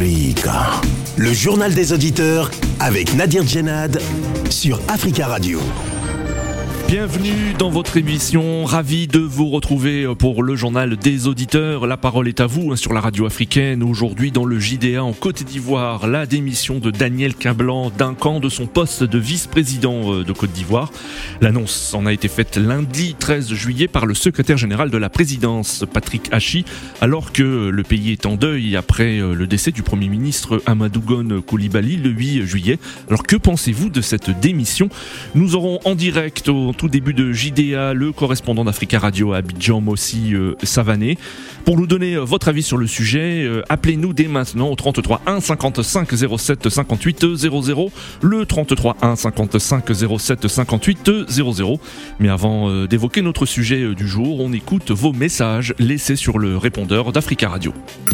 Africa. Le journal des auditeurs avec Nadir Djenad sur Africa Radio. Bienvenue dans votre émission, ravi de vous retrouver pour le journal des auditeurs. La parole est à vous sur la radio africaine. Aujourd'hui dans le JDA en Côte d'Ivoire, la démission de Daniel Kablan Duncan de son poste de vice-président de Côte d'Ivoire. L'annonce en a été faite lundi 13 juillet par le secrétaire général de la présidence, Patrick Hachi, alors que le pays est en deuil après le décès du premier ministre Amadou Gon Coulibaly le 8 juillet. Alors que pensez-vous de cette démission ? Nous aurons en direct au tout début de JDA le correspondant d'Africa Radio à Abidjan, Mossi Savané. Pour nous donner votre avis sur le sujet, appelez-nous dès maintenant au 33 1 55 07 58 00, le 33 1 55 07 58 00. Mais avant d'évoquer notre sujet du jour, on écoute vos messages laissés sur le répondeur d'Africa Radio.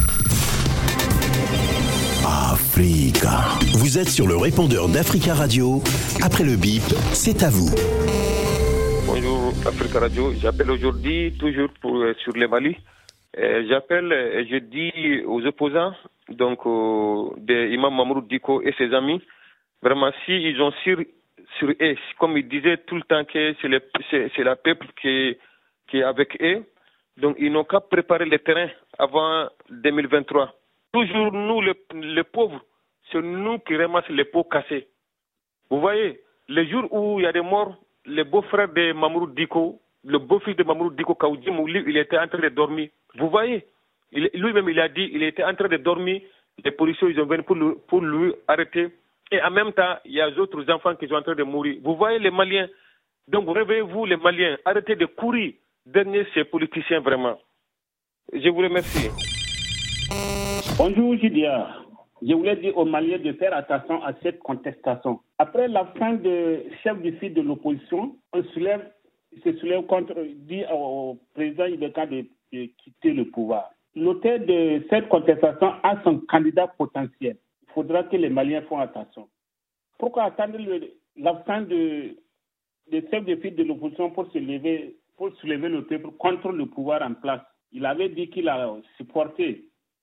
Africa. Vous êtes sur le répondeur d'Africa Radio. Après le bip, c'est à vous. Bonjour Africa Radio, j'appelle aujourd'hui toujours sur le Mali. J'appelle et je dis aux opposants, donc de Imam Mamoudou Dicko et ses amis, vraiment si ils ont sur eux, comme ils disaient tout le temps que c'est la peuple qui est avec eux, donc ils n'ont qu'à préparer le terrain avant 2023. Toujours nous les pauvres, c'est nous qui ramassons les pots cassés. Vous voyez, les jours où il y a des morts, le beau-frère de Mamoudou Dicko, le beau-fils de Mamoudou Dicko, Kaoudji Mouli, il était en train de dormir. Vous voyez, lui-même il a dit, il était en train de dormir, les policiers ils ont venu pour lui arrêter. Et en même temps, il y a d'autres enfants qui sont en train de mourir. Vous voyez les Maliens, donc réveillez-vous les Maliens, arrêtez de courir derrière ces politiciens vraiment. Je vous remercie. Bonjour Julia. Je voulais dire aux Maliens de faire attention à cette contestation. Après la fin de chef du fil de l'opposition, on se soulève contre, dit au président Ibeka de quitter le pouvoir. L'auteur de cette contestation a son candidat potentiel. Il faudra que les Maliens fassent attention. Pourquoi attendre la fin de chef du fil de l'opposition pour soulever le peuple contre le pouvoir en place? Il avait dit qu'il a supporté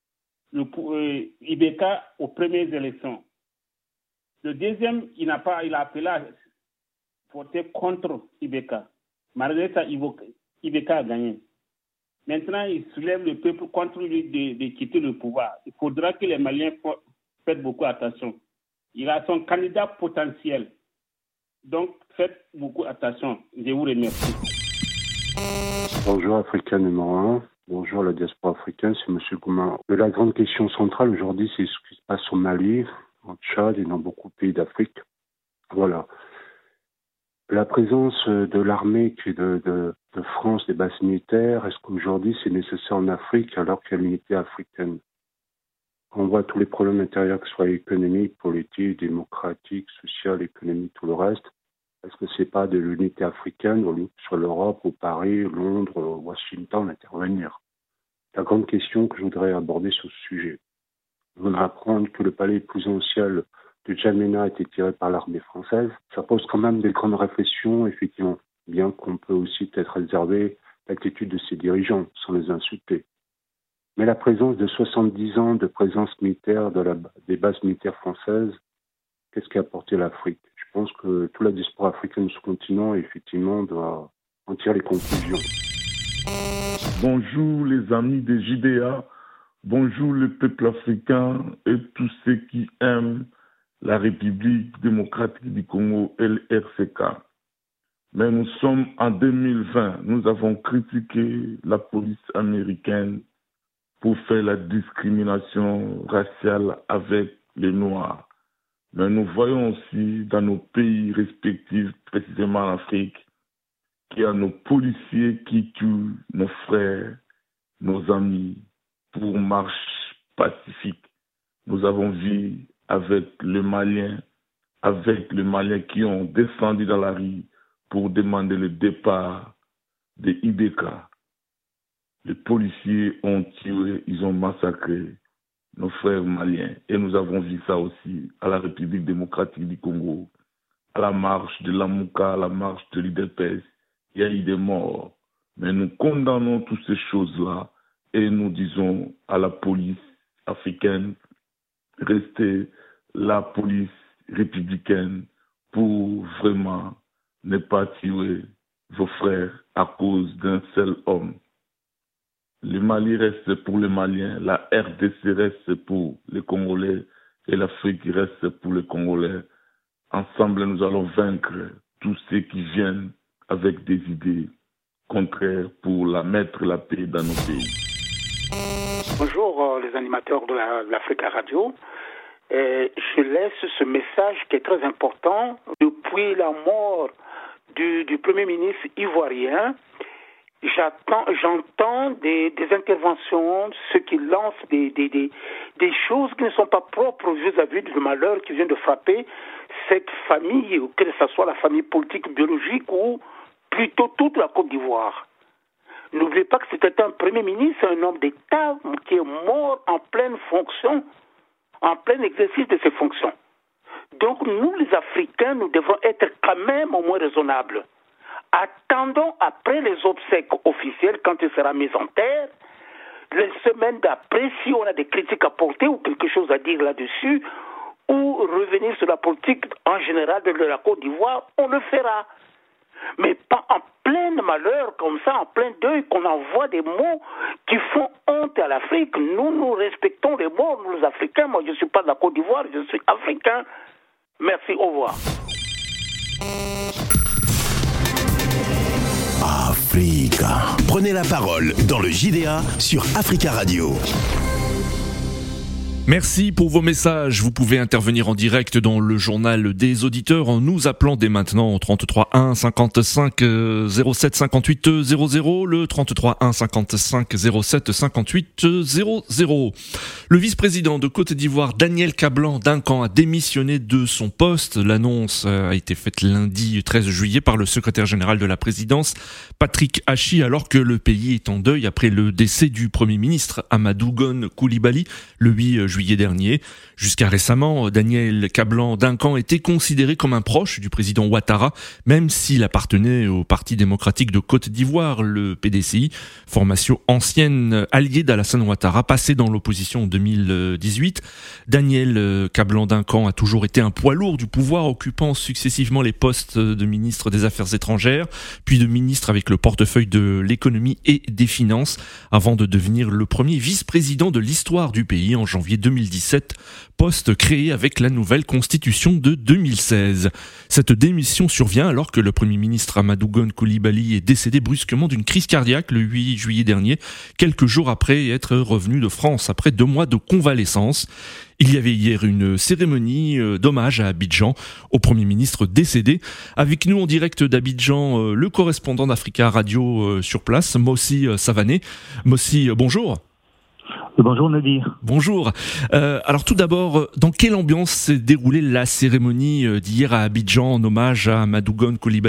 Ibeka aux premières élections. Le deuxième, il a appelé à voter contre Ibeka. Malgré ça, Ibeka a gagné. Maintenant, il soulève le peuple contre lui de quitter le pouvoir. Il faudra que les Maliens fassent beaucoup attention. Il a son candidat potentiel. Donc, faites beaucoup attention. Je vous remercie. Bonjour Africain numéro 1. Bonjour la diaspora africaine, c'est M. Gouma. La grande question centrale aujourd'hui, c'est ce qui se passe au Mali, en Tchad et dans beaucoup de pays d'Afrique. Voilà. La présence de l'armée de France, des bases militaires, est-ce qu'aujourd'hui c'est nécessaire en Afrique alors qu'il y a l'unité africaine? On voit tous les problèmes intérieurs, que ce soit économiques, politiques, démocratiques, sociaux, économiques, tout le reste. Est-ce que c'est pas de l'unité africaine sur l'Europe, ou Paris, Londres, Washington intervenir? La grande question que je voudrais aborder sur ce sujet. On voudrait apprendre que le palais présidentiel de N'Djamena a été tiré par l'armée française. Ça pose quand même des grandes réflexions, effectivement, bien qu'on peut aussi peut-être réserver l'attitude de ses dirigeants, sans les insulter. Mais la présence de 70 ans de présence militaire des bases militaires françaises, qu'est-ce qu'a apporté l'Afrique? Je pense que toute la diaspora africaine sur ce continent, effectivement, doit en tirer les conclusions. Bonjour les amis des JDA, bonjour le peuple africain et tous ceux qui aiment la République démocratique du Congo, LRCK. Mais nous sommes en 2020, nous avons critiqué la police américaine pour faire la discrimination raciale avec les Noirs. Mais nous voyons aussi dans nos pays respectifs, précisément en Afrique, qu'il y a nos policiers qui tuent nos frères, nos amis, pour marche pacifique. Nous avons vu avec les Maliens qui ont descendu dans la rue pour demander le départ de Ibeka. Les policiers ont tué, ils ont massacré nos frères maliens. Et nous avons vu ça aussi à la République démocratique du Congo, à la marche de Lamouka, à la marche de l'IDPS. Il y a eu des morts. Mais nous condamnons toutes ces choses-là et nous disons à la police africaine rester la police républicaine pour vraiment ne pas tuer vos frères à cause d'un seul homme. Le Mali reste pour les Maliens, la RDC reste pour les Congolais et l'Afrique reste pour les Congolais. Ensemble, nous allons vaincre tous ceux qui viennent avec des idées contraires pour mettre la paix dans nos pays. Bonjour les animateurs de l'Africa Radio. Je laisse ce message qui est très important. Depuis la mort du Premier ministre ivoirien, j'entends des interventions, ceux qui lancent des choses qui ne sont pas propres vis-à-vis du malheur qui vient de frapper cette famille, que ce soit la famille politique, biologique ou plutôt toute la Côte d'Ivoire. N'oubliez pas que c'était un Premier ministre, un homme d'État qui est mort en pleine fonction, en plein exercice de ses fonctions. Donc nous, les Africains, nous devons être quand même au moins raisonnables. Attendons après les obsèques officielles, quand il sera mis en terre, les semaines d'après, si on a des critiques à porter ou quelque chose à dire là-dessus, ou revenir sur la politique en général de la Côte d'Ivoire, on le fera. Mais pas en plein malheur comme ça, en plein deuil, qu'on envoie des mots qui font honte à l'Afrique. Nous respectons les mots, nous les Africains. Moi, je ne suis pas de la Côte d'Ivoire, je suis africain. Merci, au revoir. Africa. Prenez la parole dans le JDA sur Africa Radio. Merci pour vos messages. Vous pouvez intervenir en direct dans le journal des auditeurs en nous appelant dès maintenant au 33 1 55 07 58 00, le 33 1 55 07 58 00. Le vice-président de Côte d'Ivoire, Daniel Kablan-Duncan, a démissionné de son poste. L'annonce a été faite lundi 13 juillet par le secrétaire général de la présidence, Patrick Hachi, alors que le pays est en deuil après le décès du Premier ministre Amadou Gon Coulibaly le 8 juillet dernier. Jusqu'à récemment, Daniel Kablan-Duncan était considéré comme un proche du président Ouattara, même s'il appartenait au Parti démocratique de Côte d'Ivoire, le PDCI, formation ancienne alliée d'Alassane Ouattara, passé dans l'opposition en 2018. Daniel Kablan-Duncan a toujours été un poids lourd du pouvoir, occupant successivement les postes de ministre des Affaires étrangères, puis de ministre avec le portefeuille de l'économie et des finances, avant de devenir le premier vice-président de l'histoire du pays en janvier 2017, poste créé avec la nouvelle constitution de 2016. Cette démission survient alors que le Premier ministre Amadou Gon Coulibaly est décédé brusquement d'une crise cardiaque le 8 juillet dernier, quelques jours après être revenu de France après 2 mois de convalescence. Il y avait hier une cérémonie d'hommage à Abidjan au Premier ministre décédé. Avec nous en direct d'Abidjan, le correspondant d'Africa Radio sur place, Mossi Savané. Mossi, bonjour. Bonjour Nadir. Bonjour. Alors tout d'abord, dans quelle ambiance s'est déroulée la cérémonie d'hier à Abidjan en hommage à Amadou Gon Coulibaly ?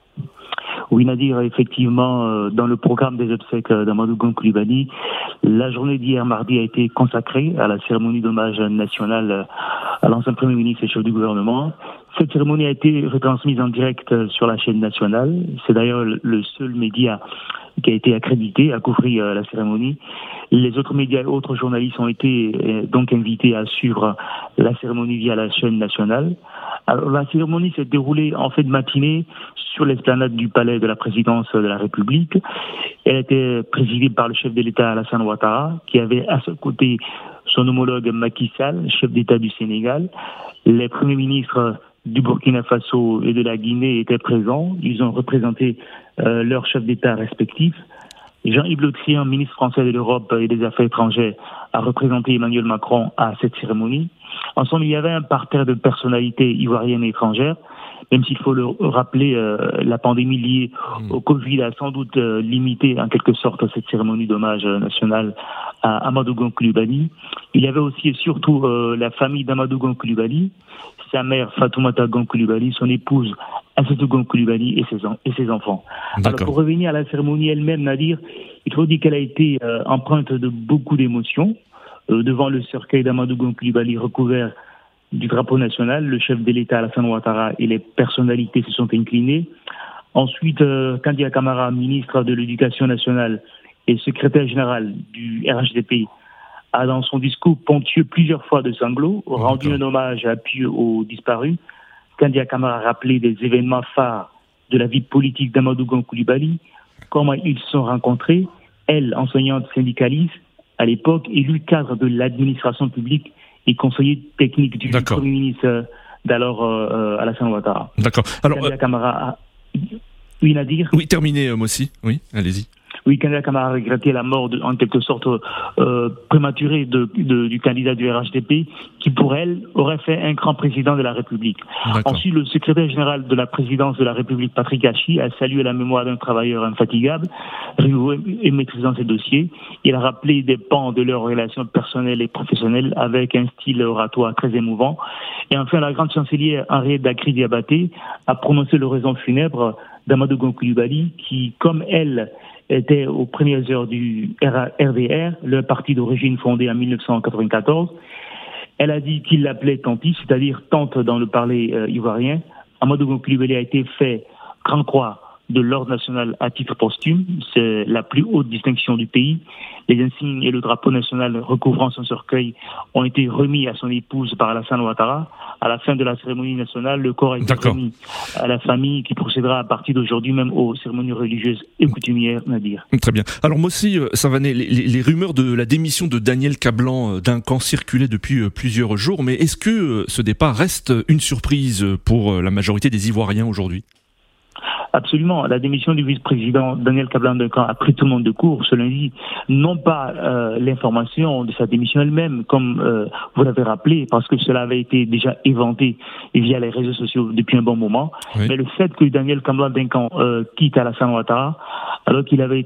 Oui Nadir, effectivement, dans le programme des obsèques d'Amadou Gon Coulibaly, la journée d'hier mardi a été consacrée à la cérémonie d'hommage nationale à l'ancien Premier ministre et chef du gouvernement. Cette cérémonie a été retransmise en direct sur la chaîne nationale. C'est d'ailleurs le seul média qui a été accrédité à couvrir la cérémonie. Les autres médias et autres journalistes ont été donc invités à suivre la cérémonie via la chaîne nationale. Alors, la cérémonie s'est déroulée en fin de matinée sur l'esplanade du palais de la présidence de la République. Elle était présidée par le chef de l'État Alassane Ouattara, qui avait à ses côtés son homologue Macky Sall, chef d'État du Sénégal. Les premiers ministres du Burkina Faso et de la Guinée étaient présents. Ils ont représenté leurs chefs d'État respectifs. Jean-Yves Le Drian, ministre français de l'Europe et des Affaires étrangères, a représenté Emmanuel Macron à cette cérémonie. Ensemble, il y avait un parterre de personnalités ivoiriennes et étrangères. Même s'il faut le rappeler, la pandémie liée au Covid a sans doute limité en quelque sorte cette cérémonie d'hommage national à Amadou Gon Coulibaly. Il y avait aussi et surtout la famille d'Amadou Gon Coulibaly, sa mère Fatoumata Gon Coulibaly, son épouse Assatou Gon Coulibaly et ses enfants. Alors, pour revenir à la cérémonie elle-même, Nadir, il faut dire qu'elle a été empreinte de beaucoup d'émotions. Devant le cercueil d'Amadou Gon Coulibaly recouvert du drapeau national, le chef de l'État Alassane Ouattara et les personnalités se sont inclinés. Ensuite, Kandia Camara, ministre de l'Éducation nationale et secrétaire général du RHDP, a dans son discours ponctué plusieurs fois de sanglots, rendu un hommage appuyé aux disparus. Kandia Camara a rappelé des événements phares de la vie politique d'Amadou Gon Coulibaly, comment ils se sont rencontrés, elle, enseignante syndicaliste à l'époque, et lui, cadre de l'administration publique et conseiller technique du Premier ministre d'alors Alassane Ouattara. D'accord. Alors, Kandia Camara oui, Nadir ? Oui, terminé, moi aussi. Oui, allez-y. Oui, Kandia Camara a regretté la mort, en quelque sorte, prématurée du candidat du RHDP, qui, pour elle, aurait fait un grand président de la République. D'accord. Ensuite, le secrétaire général de la présidence de la République, Patrick Hachi, a salué la mémoire d'un travailleur infatigable, rigoureux et maîtrisant ses dossiers. Il a rappelé des pans de leurs relations personnelles et professionnelles avec un style oratoire très émouvant. Et enfin, la grande chancelière Henriette Dakri Diabaté a prononcé l'oraison funèbre d'Amadou Gon Coulibaly, qui, comme elle, était aux premières heures du RDR, le parti d'origine fondé en 1994. Elle a dit qu'il l'appelait Tanti, c'est-à-dire tante dans le parler ivoirien. Amadou Gon Coulibaly a été fait Grand Croix de l'Ordre national à titre posthume. C'est la plus haute distinction du pays. Les insignes et le drapeau national recouvrant son cercueil ont été remis à son épouse par Alassane Ouattara. À la fin de la cérémonie nationale, le corps a été remis à la famille qui procédera à partir d'aujourd'hui même aux cérémonies religieuses et coutumières, Nadir. Très bien. Alors moi aussi, Savané, les rumeurs de la démission de Daniel Kablan d'un camp circulaient depuis plusieurs jours, mais est-ce que ce départ reste une surprise pour la majorité des Ivoiriens aujourd'hui ? Absolument. La démission du vice-président Daniel Kablan-Duncan a pris tout le monde de court ce lundi. Non pas l'information de sa démission elle-même, comme vous l'avez rappelé, parce que cela avait été déjà éventé via les réseaux sociaux depuis un bon moment, mais le fait que Daniel Kablan-Duncan quitte Alassane Ouattara, alors qu'il avait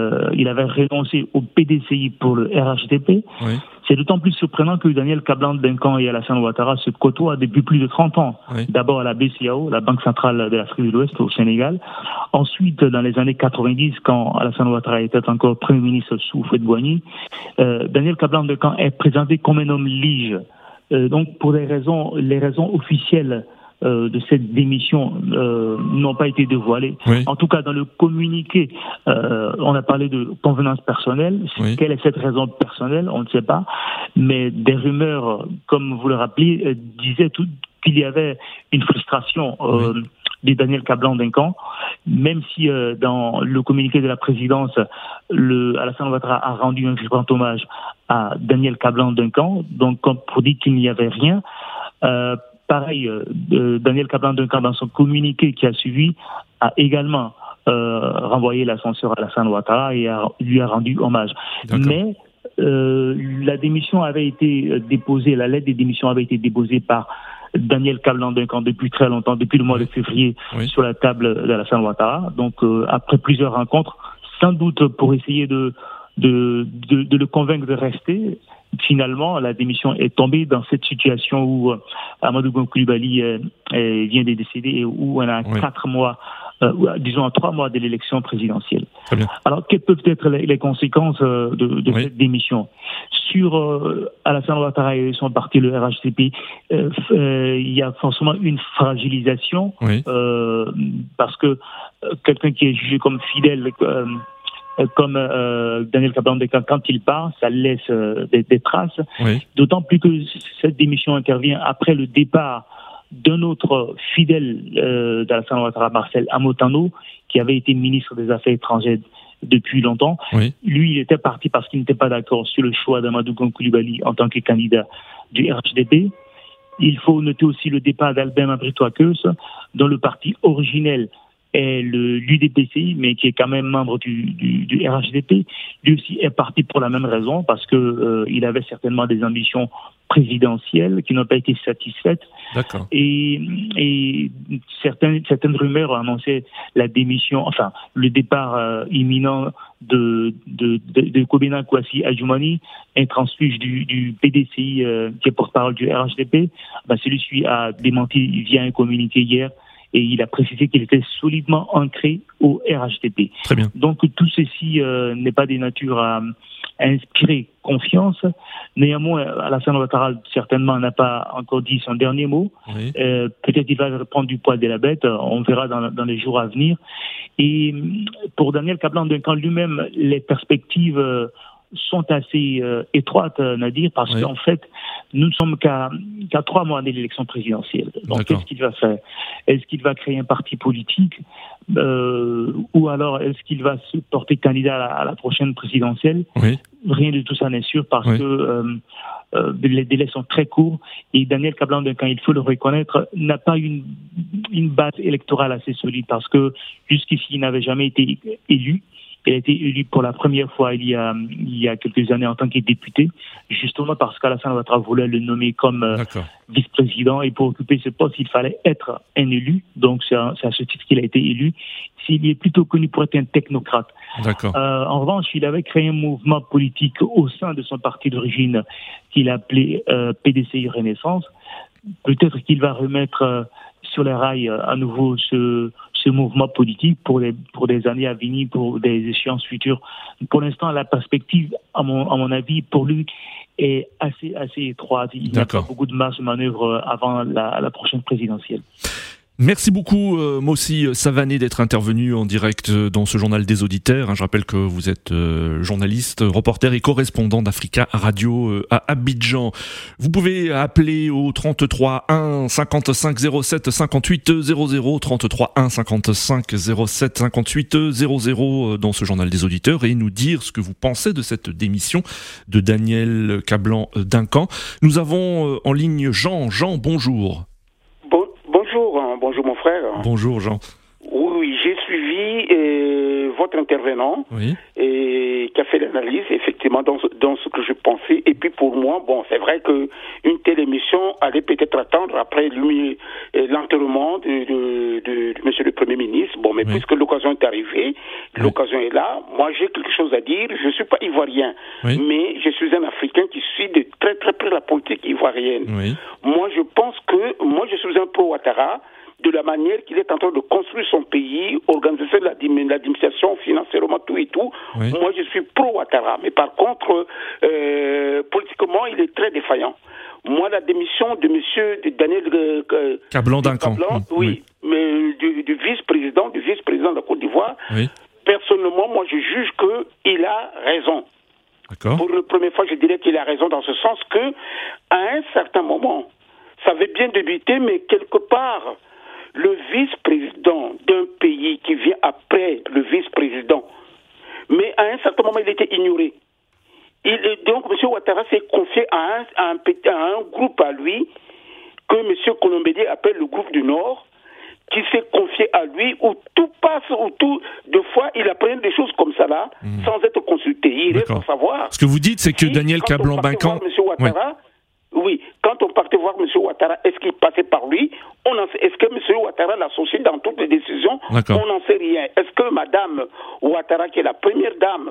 renoncé au PDCI pour le RHDP, c'est d'autant plus surprenant que Daniel Kablan-Duncan et Alassane Ouattara se côtoient depuis plus de 30 ans. D'abord à la BCAO, la Banque centrale de l'Afrique de l'Ouest au Sénégal. Ensuite, dans les années 90, quand Alassane Ouattara était encore Premier ministre sous Houphouët-Boigny, Daniel Kablan-Duncan est présenté comme un homme lige. Donc, pour les raisons officielles de cette démission n'ont pas été dévoilées. En tout cas, dans le communiqué, on a parlé de convenance personnelle. Quelle est cette raison personnelle ? On ne sait pas. Mais des rumeurs, comme vous le rappelez, disaient qu'il y avait une frustration de Daniel Kablan-Duncan, même si dans le communiqué de la présidence, Alassane Ouattara a rendu un vibrant hommage à Daniel Kablan-Duncan, donc pour dire qu'il n'y avait rien. Pareil, Daniel Kablan-Duncan, dans son communiqué qui a suivi, a également renvoyé l'ascenseur à Alassane Ouattara et lui a rendu hommage. Mais la démission avait été déposée, la lettre de démission avait été déposée par Daniel Kablan-Duncan depuis très longtemps, depuis le mois de février, sur la table d'Alassane Ouattara. Donc, après plusieurs rencontres, sans doute pour essayer de le convaincre de rester, finalement, la démission est tombée dans cette situation où Amadou Gon Coulibaly vient de décéder et où on a 4 mois, disons 3 mois de l'élection présidentielle. Alors, quelles peuvent être les conséquences de cette démission ? Sur Alassane Ouattara et son parti, le RHDP, il y a forcément une fragilisation parce que quelqu'un qui est jugé comme fidèle, comme Daniel Kablan-Duncan, quand il part, ça laisse des traces. D'autant plus que cette démission intervient après le départ d'un autre fidèle d'Alassane Ouattara, Marcel Amotano, qui avait été ministre des Affaires étrangères depuis longtemps. Lui, il était parti parce qu'il n'était pas d'accord sur le choix d'Amadou Gon Coulibaly en tant que candidat du RHDP. Il faut noter aussi le départ d'Albin Mabritoakeus, dont le parti originel est l'UDPCI, mais qui est quand même membre du RHDP. Lui aussi est parti pour la même raison, parce que il avait certainement des ambitions présidentielles qui n'ont pas été satisfaites. Et certaines rumeurs ont annoncé la démission, enfin le départ imminent de Kobena Kwasi Adjoumani, un transfuge du PDCI qui est porte-parole du RHDP. Celui-ci a démenti via un communiqué hier. Et il a précisé qu'il était solidement ancré au RHDP. Donc tout ceci n'est pas de nature à inspirer confiance. Néanmoins, Alassane Ouattara certainement n'a pas encore dit son dernier mot. Peut-être il va reprendre du poil de la bête. On verra dans les jours à venir. Et pour Daniel Kablan-Duncan lui-même, les perspectives sont assez étroites, Nadir, parce qu'en fait, nous ne sommes qu'à 3 mois de l'élection présidentielle. Donc, qu'est-ce qu'il va faire? Est-ce qu'il va créer un parti politique ou alors est-ce qu'il va se porter candidat à la prochaine présidentielle? Rien de tout ça n'est sûr parce que les délais sont très courts et Daniel Kablan-Duncan, il faut le reconnaître, n'a pas une base électorale assez solide parce que jusqu'ici, il n'avait jamais été élu. Il a été élu pour la première fois il y a quelques années en tant que député, justement parce qu'Alassane Ouattara voulait le nommer comme vice-président et pour occuper ce poste, il fallait être un élu. Donc c'est à ce titre qu'il a été élu. Il est plutôt connu pour être un technocrate. En revanche, il avait créé un mouvement politique au sein de son parti d'origine qu'il appelait PDCI Renaissance. Peut-être qu'il va remettre sur les rails à nouveau ce mouvement politique pour des années à venir, pour des échéances futures. Pour l'instant, la perspective, à mon avis, pour lui, est assez étroite. Il n'y a pas beaucoup de marge de manœuvre avant la prochaine présidentielle. Merci beaucoup Mossi Savané d'être intervenu en direct dans ce journal des auditeurs. Je rappelle que vous êtes journaliste, reporter et correspondant d'Africa Radio à Abidjan. Vous pouvez appeler au 33 1 55 07 58 00 33 1 55 07 58 00 dans ce journal des auditeurs et nous dire ce que vous pensez de cette démission de Daniel Kablan-Duncan. Nous avons en ligne Jean. Jean, bonjour. Bonjour mon frère. Bonjour Jean. Oui, j'ai suivi votre intervenant et qui a fait l'analyse effectivement dans ce que je pensais. Et puis pour moi, c'est vrai qu'une telle émission allait peut-être attendre après l'enterrement de Monsieur le Premier ministre. Mais puisque l'occasion est arrivée, l'occasion est là. Moi, j'ai quelque chose à dire. Je ne suis pas ivoirien, mais je suis un Africain qui suit de très très près la politique ivoirienne. Moi, je pense que je suis un pro-Ouattara. De la manière qu'il est en train de construire son pays, organiser l'administration financièrement, tout et tout. Moi, je suis pro-Ouattara. Mais par contre, politiquement, il est très défaillant. Moi, la démission de Daniel Kablan-Duncan, mais du vice-président de la Côte d'Ivoire, personnellement, moi, je juge qu'il a raison. Pour la première fois, je dirais qu'il a raison dans ce sens que, à un certain moment, ça avait bien débuté, mais quelque part, le vice-président d'un pays qui vient après le vice-président, mais à un certain moment, il était ignoré. Donc, M. Ouattara s'est confié à un groupe à lui, que M. Colombédier appelle le groupe du Nord, qui s'est confié à lui, où tout passe, deux fois, il apprend des choses comme ça là, sans être consulté. Il reste à savoir. Ce que vous dites, c'est que Daniel Kablan-Duncan... Oui, quand on partait voir M. Ouattara, est-ce qu'il passait par lui? Est-ce que M. Ouattara l'associait dans toutes les décisions? On n'en sait rien. Est-ce que Mme Ouattara, qui est la première dame,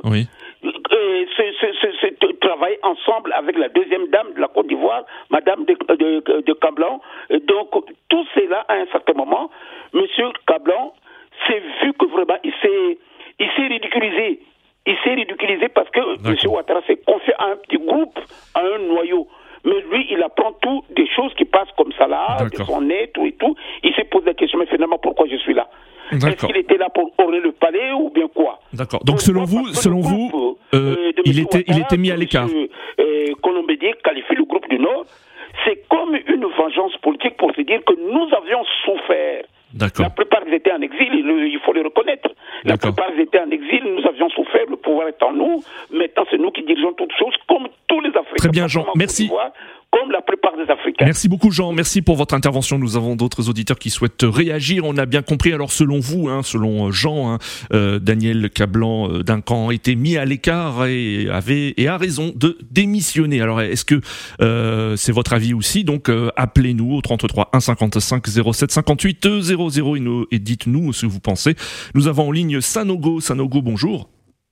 travaille ensemble avec la deuxième dame de la Côte d'Ivoire, Mme de Kablan? Donc, tout cela, à un certain moment, M. Kablan s'est vu que vraiment, il s'est ridiculisé. Il s'est ridiculisé parce que M. Ouattara s'est confié à un petit groupe, à un noyau. Mais lui, il apprend tout, des choses qui passent comme ça là, de son nez, tout et tout. Il s'est posé la question, mais finalement, pourquoi je suis là? Est-ce qu'il était là pour orner le palais ou bien quoi? D'accord. Donc selon vous, il était mis à l'écart. Colombédier qualifie le groupe du Nord. C'est comme une vengeance politique pour se dire que nous avions souffert. La plupart ils étaient en exil, il faut le reconnaître. La plupart ils étaient en exil, nous avions souffert, le pouvoir est en nous. Maintenant, c'est nous qui dirigeons toutes choses, comme tous les Africains. Très bien, Jean, merci. Comme la plupart des Africains. Merci beaucoup, Jean. Merci pour votre intervention. Nous avons d'autres auditeurs qui souhaitent réagir. On a bien compris. Alors, selon vous, selon Jean, Daniel Kablan-Duncan était mis à l'écart et a raison de démissionner. Alors, est-ce que c'est votre avis aussi? Donc, appelez-nous au 33 1 55 07 58 00 et dites-nous ce que vous pensez. Nous avons en ligne Sanogo. Sanogo, bonjour.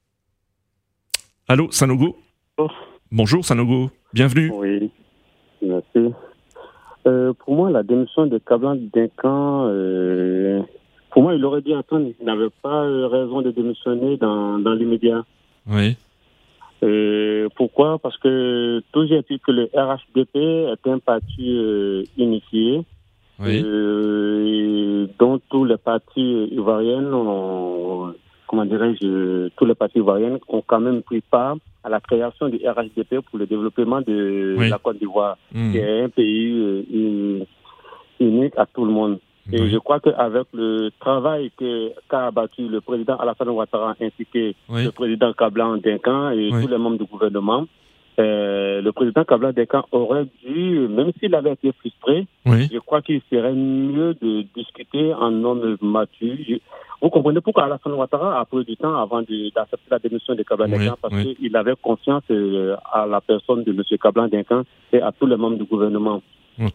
Allô, Sanogo? Bonjour, Sanogo. Bienvenue. Oui. Merci. Pour moi, la démission de Kablan-Duncan, pour moi, il aurait dû attendre. Il n'avait pas raison de démissionner dans l'immédiat. Oui. Pourquoi? Parce que tout j'ai dit que le RHDP est un parti unifié, dont tous les partis ivoiriens tous les partis ivoiriens ont quand même pris part à la création du RHDP pour le développement de la Côte d'Ivoire, qui est un pays unique à tout le monde. Et je crois qu'avec le travail qu'a abattu le président Alassane Ouattara ainsi que le président Kablan Dinkan et tous les membres du gouvernement, le président Kablan Dinkan aurait dû, même s'il avait été frustré, je crois qu'il serait mieux de discuter en homme mature. Vous comprenez pourquoi Alassane Ouattara a pris du temps avant d'accepter la démission de Kablan Dinkan, parce qu'il avait confiance à la personne de M. Kablan Dinkan et à tous les membres du gouvernement.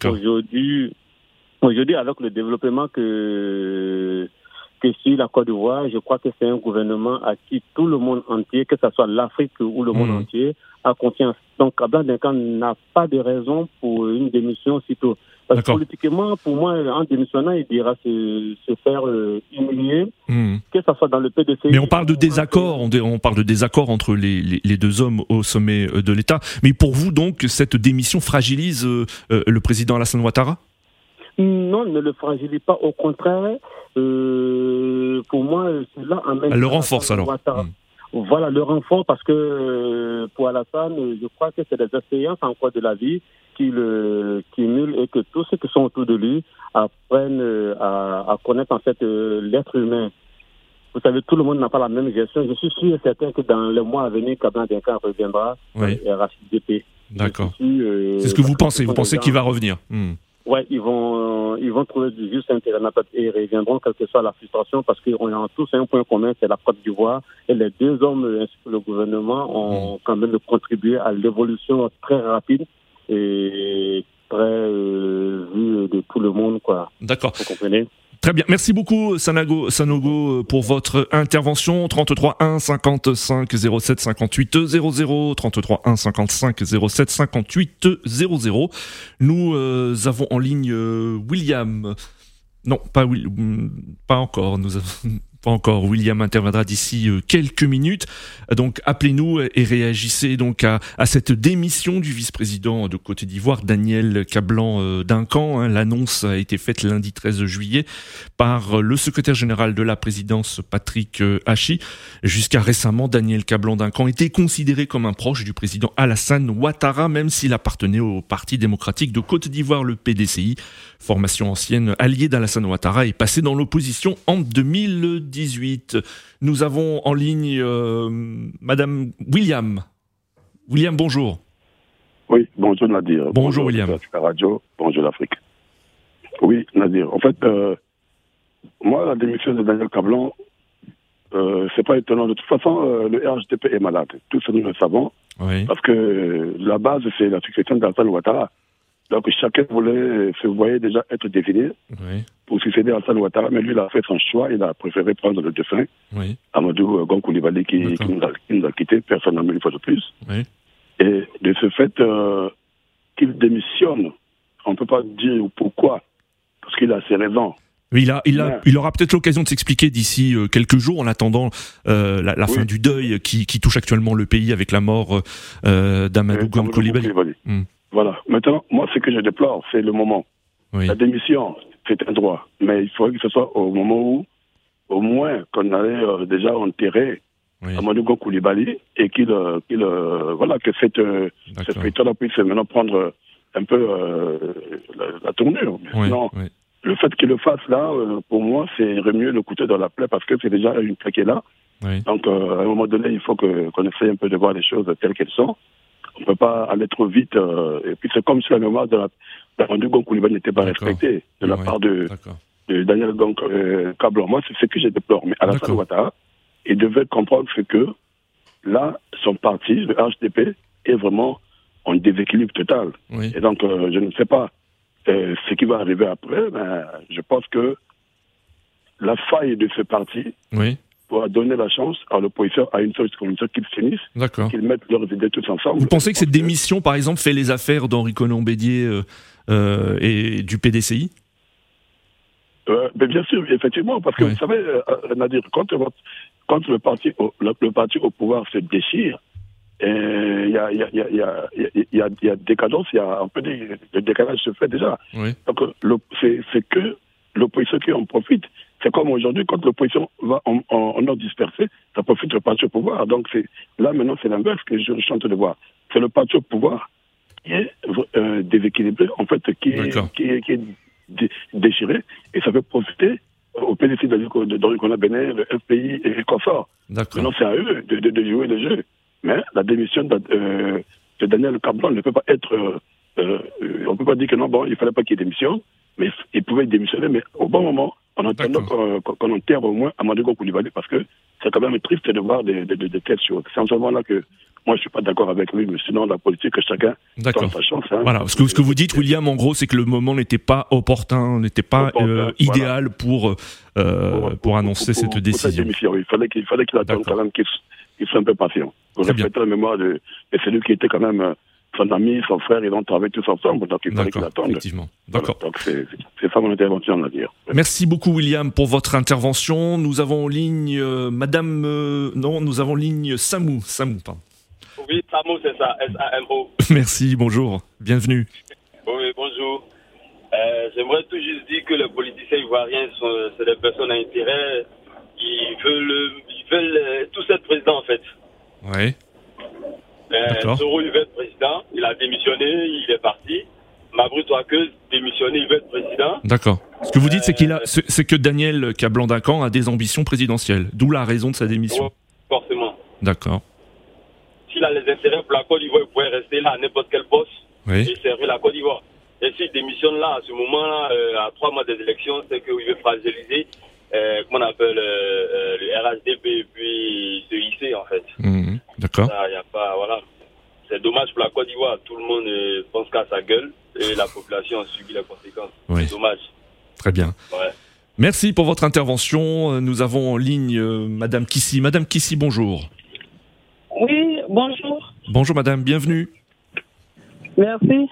Aujourd'hui, avec le développement que suit la Côte d'Ivoire, je crois que c'est un gouvernement à qui tout le monde entier, que ce soit l'Afrique ou le monde entier, a confiance. Donc, Kablan Dinkan n'a pas de raison pour une démission aussitôt. Parce que politiquement, pour moi, en démissionnant, il dira se faire humilier, que ce soit dans le PDC. Mais on parle de désaccord, on parle de désaccord entre les deux hommes au sommet de l'État. Mais pour vous, donc, cette démission fragilise le président Alassane Ouattara ? Non, ne le fragilise pas. Au contraire, pour moi, cela amène... Elle le renforce alors. Voilà, le renforce parce que pour Alassane, je crois que c'est des expériences encore de la vie qui nulent et que tous ceux qui sont autour de lui apprennent à connaître en fait l'être humain. Vous savez, tout le monde n'a pas la même gestion. Je suis sûr et certain que dans les mois à venir, Kablan Dinkan reviendra au RHDP. D'accord. C'est ce que vous pensez. Vous pensez qu'il va revenir. Ouais, ils vont trouver du juste intérêt et ils reviendront quelle que soit la frustration parce qu'on a tous un point commun, c'est la Côte d'Ivoire. Et les deux hommes ainsi que le gouvernement ont quand même contribué à l'évolution très rapide et très vue de tout le monde, quoi. D'accord. Vous comprenez ? Très bien. Merci beaucoup, Sanogo, pour votre intervention. 33 1 55 07 58 00. 33 1 55 07 58 00. Nous avons en ligne William. Non, pas encore. Pas encore. William interviendra d'ici quelques minutes. Donc, appelez-nous et réagissez donc à cette démission du vice-président de Côte d'Ivoire, Daniel Kablan Dinkan. L'annonce a été faite lundi 13 juillet par le secrétaire général de la présidence, Patrick Hachi. Jusqu'à récemment, Daniel Kablan Dinkan était considéré comme un proche du président Alassane Ouattara, même s'il appartenait au Parti démocratique de Côte d'Ivoire, le PDCI, formation ancienne alliée d'Alassane Ouattara, est passé dans l'opposition en 2018. Nous avons en ligne Madame William. William, bonjour. Oui, bonjour Nadir. Bonjour William. Radio, bonjour l'Afrique. Oui, Nadir. En fait, moi, la démission de Daniel Kablan, c'est pas étonnant. De toute façon, le RHDP est malade. Tout ça, nous le savons. Oui. Parce que la base, c'est la succession d'Alassane Ouattara. Donc, chacun se voyait déjà être désigné pour succéder à Alassane Ouattara, mais lui, il a fait son choix. Il a préféré prendre le défunt, Amadou Gon Coulibaly, qui nous a quittés personnellement une fois de plus. Oui. Et de ce fait qu'il démissionne, on ne peut pas dire pourquoi, parce qu'il a ses raisons. Oui, il aura peut-être l'occasion de s'expliquer d'ici quelques jours, en attendant la fin du deuil qui touche actuellement le pays avec la mort d'Amadou Gon Coulibaly. Voilà. Maintenant, moi, ce que je déplore, c'est le moment. La démission, c'est un droit. Mais il faudrait que ce soit au moment où, au moins, qu'on allait déjà enterrer Amadou Gon Coulibaly et que cette fête-là puisse maintenant prendre un peu la tournure. Sinon, le fait qu'il le fasse là, pour moi, c'est remuer le couteau dans la plaie parce que c'est déjà une plaie qui est là. Donc, à un moment donné, il faut qu'on essaye un peu de voir les choses telles qu'elles sont. On ne peut pas aller trop vite. Et puis, c'est comme si la mémoire d'Amadou Gon Coulibaly n'était pas respectée de la part de Daniel Kablan. Moi, c'est ce que je déplore. Mais Alassane Ouattara, il devait comprendre que là, son parti, le HDP, est vraiment en déséquilibre total. Et donc, je ne sais pas ce qui va arriver après, mais je pense que la faille de ce parti pourra donner la chance à l'opposition à une seule condition qu'ils finissent, qu'ils mettent leurs idées tous ensemble. Vous pensez que cette démission, par exemple, fait les affaires d'Henri Konan-Bédier et du PDCI ? Bien sûr, effectivement, parce que vous savez, Nadir, quand le parti au pouvoir se déchire, il y a décadence, il y a un peu de décalage se fait déjà. Donc c'est que l'opposition qui en profite. C'est comme aujourd'hui, quand l'opposition va en ordre dispersé, ça profite le parti au pouvoir. Donc là, maintenant, c'est l'inverse que je suis en train de voir. C'est le parti au pouvoir qui est déséquilibré, en fait, qui est déchiré, et ça fait profiter au PDC de Bénin, le FPI et consorts. Maintenant, c'est à eux de jouer le jeu. Mais la démission de Daniel Kablan ne peut pas être... on ne peut pas dire que non, bon, il ne fallait pas qu'il y ait démission, mais il pouvait démissionner, mais au bon moment, en attendant qu'on enterre au moins Amadou Koulibaly, parce que c'est quand même triste de voir des telles choses. C'est en ce moment-là que moi, je ne suis pas d'accord avec lui, mais sinon, la politique, chacun donne sa chance. Hein. Voilà, ce que vous dites, William, en gros, c'est que le moment n'était pas opportun, n'était pas idéal pour annoncer cette décision. Démission, il fallait qu'il attende quand même, qu'il soit un peu patient. Pour respecter la mémoire de celui qui était quand même son ami, son frère, ils ont travaillé tous ensemble, donc il fallait qu'il attende. Effectivement. D'accord. Voilà, donc c'est ça mon intervention, on va dire. Merci beaucoup, William, pour votre intervention. Nous avons en ligne nous avons en ligne Samou, pardon. Oui, Samou, c'est ça, S-A-M-O. Merci, bonjour, bienvenue. Oui, bonjour. J'aimerais tout juste dire que les politiciens ivoiriens c'est des personnes à intérêt. Ils veulent tous être présidents, en fait. Oui. Soro, il veut être président. Il a démissionné, il est parti. Mabry Touakeuse, démissionné, il veut être président. D'accord. Ce que vous dites, c'est que Daniel Kablan-Dakan a des ambitions présidentielles. D'où la raison de sa démission. Oui, forcément. D'accord. S'il a les intérêts pour la Côte d'Ivoire, il pourrait rester là à n'importe quel poste et servir la Côte d'Ivoire. Et s'il démissionne là, à ce moment-là, à 3 mois des élections, c'est qu'il veut fragiliser, comment on appelle, le RHDP et puis ce IC, en fait. D'accord. Ça, y a pas, voilà. C'est dommage pour la Côte d'Ivoire. Tout le monde pense qu'à sa gueule et la population a subi les conséquences. Oui. C'est dommage. Très bien. Ouais. Merci pour votre intervention. Nous avons en ligne Madame Kissi. Madame Kissi, bonjour. Oui, bonjour. Bonjour Madame, bienvenue. Merci.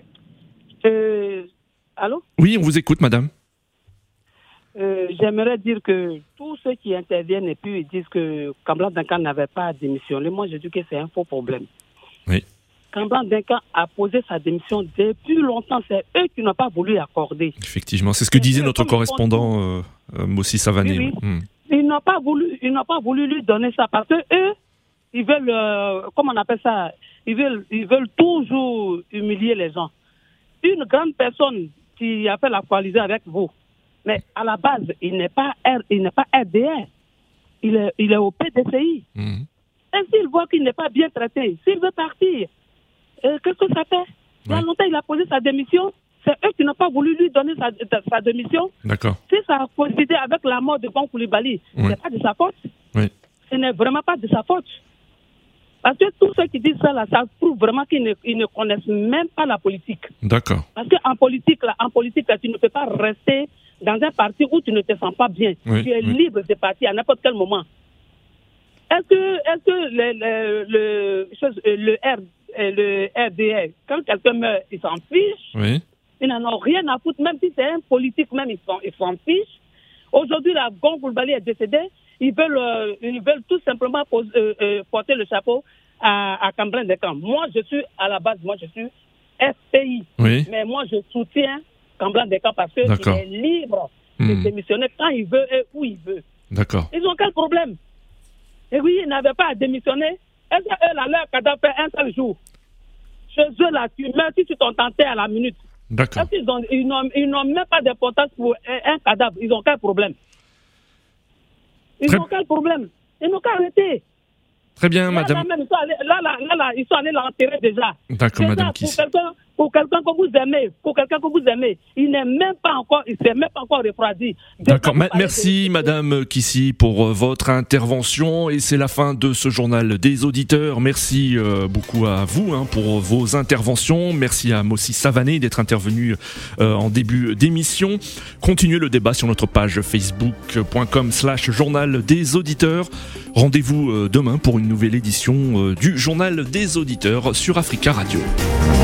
Allô? Oui, on vous écoute Madame. J'aimerais dire que tous ceux qui interviennent et puis ils disent que Kablan-Dakan n'avait pas démissionné, moi je dis que c'est un faux problème. Oui. Kablan-Dakan a posé sa démission depuis longtemps, c'est eux qui n'ont pas voulu accorder. Effectivement, c'est ce que disait notre correspondant Mossi Savané. Oui. Ils n'ont pas voulu lui donner ça parce que eux, ils veulent, comment on appelle ça, ils veulent toujours humilier les gens. Une grande personne qui a fait la coalition avec vous, mais à la base, il n'est pas RDR, il est au PDCI. Et s'il voit qu'il n'est pas bien traité, s'il veut partir, qu'est-ce que ça fait? Il y a longtemps, il a posé sa démission. C'est eux qui n'ont pas voulu lui donner sa démission. D'accord. Si ça a coïncidé avec la mort de Bon Koulibaly, ce n'est pas de sa faute. Oui. Ce n'est vraiment pas de sa faute. Parce que tous ceux qui disent ça, là, ça prouve vraiment qu'ils ne connaissent même pas la politique. D'accord. Parce qu'en politique, tu ne peux pas rester dans un parti où tu ne te sens pas bien. Oui, tu es libre de partir à n'importe quel moment. Est-ce que le RDR, quand quelqu'un meurt, ils s'en fichent. Oui. Ils n'en ont rien à foutre, même si c'est un politique, même ils s'en fichent. Aujourd'hui, la Bon Koulibaly est décédé. Ils veulent tout simplement porter le chapeau à Kablan-Dakan. Moi, je suis FPI. Oui. Mais moi, je soutiens Kablan-Dakan parce qu'il est libre de démissionner quand il veut et où il veut. D'accord. Ils ont quel problème? Et oui, ils n'avaient pas à démissionner. Est-ce qu'eux, là, leur cadavre fait un seul jour? Chez eux, là, tu meurs si tu t'entends à la minute. D'accord. Ils n'ont même pas d'importance pour un cadavre. Ils ont quel problème? Ils n'ont quel problème? Ils n'ont qu'à arrêter. Très bien, madame. Ils sont allés l'enterrer déjà. D'accord, madame Kissi. Pour quelqu'un que vous aimez, il s'est même pas encore refroidi. D'accord, merci madame Kissi pour votre intervention et c'est la fin de ce journal des auditeurs. Merci beaucoup à vous pour vos interventions. Merci à Mossi Savané d'être intervenu en début d'émission. Continuez le débat sur notre page facebook.com/journal des auditeurs. Rendez-vous demain pour une nouvelle édition du journal des auditeurs sur Africa Radio.